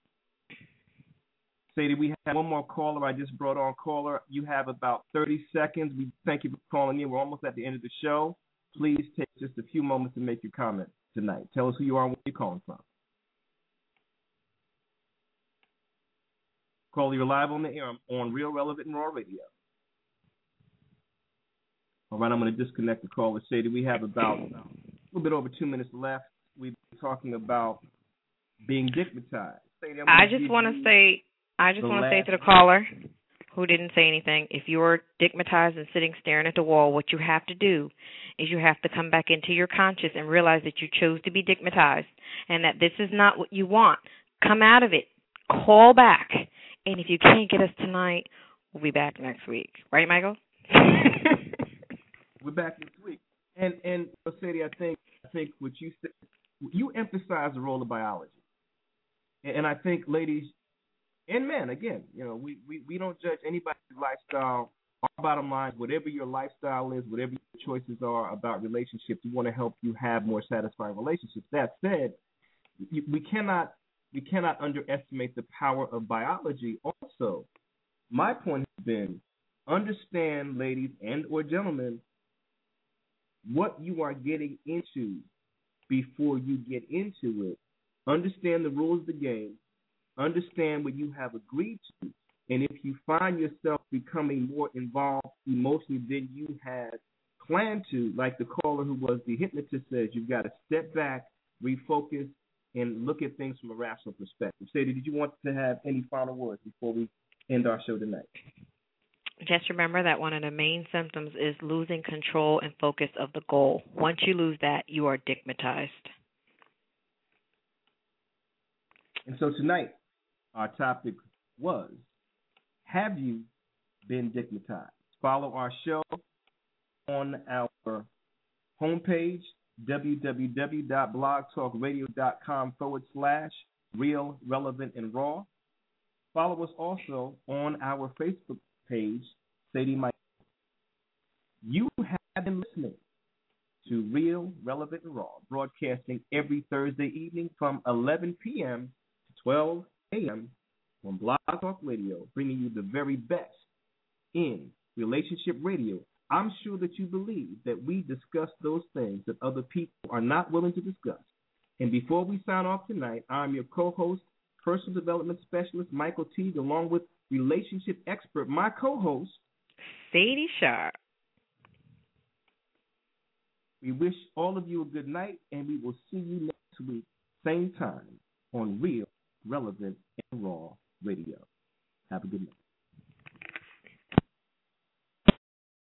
Sadie, we have one more caller. I just brought on caller. You have about thirty seconds. We thank you for calling in. We're almost at the end of the show. Please take just a few moments to make your comment tonight. Tell us who you are and where you're calling from. Caller, you're live on the air on Real Relevant and Raw Radio. All right, I'm going to disconnect the caller. Sadie, we have about a little bit over two minutes left. We've been talking about being digmatized. Sadie, I just want to say, I just want to say to the caller who didn't say anything, if you're digmatized and sitting staring at the wall, what you have to do is you have to come back into your conscious and realize that you chose to be digmatized and that this is not what you want. Come out of it. Call back. And if you can't get us tonight, we'll be back next week. Right, Michael? We're back next week. And, and Sadie, I think, I think what you said, you emphasize the role of biology. And I think, ladies and men, again, you know, we, we, we don't judge anybody's lifestyle. Our bottom line, whatever your lifestyle is, whatever your choices are about relationships, we want to help you have more satisfying relationships. That said, we cannot we cannot underestimate the power of biology. Also, my point has been, understand, ladies and or gentlemen, what you are getting into before you get into it. Understand the rules of the game. Understand what you have agreed to. And if you find yourself becoming more involved emotionally than you had planned to, like the caller who was the hypnotist says, you've got to step back, refocus, and look at things from a rational perspective. Sadie, did you want to have any final words before we end our show tonight? Just remember that one of the main symptoms is losing control and focus of the goal. Once you lose that, you are digmatized. And so tonight, our topic was, have you been digmatized? Follow our show on our homepage, www.blogtalkradio.com forward slash real, relevant, and raw. Follow us also on our Facebook page, Sadie Mike. You have been listening to Real, Relevant, and Raw, broadcasting every Thursday evening from eleven p.m. to twelve a.m. on Blog Talk Radio, bringing you the very best in relationship radio. I'm sure that you believe that we discuss those things that other people are not willing to discuss. And before we sign off tonight, I'm your co-host, personal development specialist, Michael Teague, along with relationship expert, my co-host, Sadie Sharp. We wish all of you a good night, and we will see you next week, same time, on Real, Relevant, and Raw Radio. Have a good night.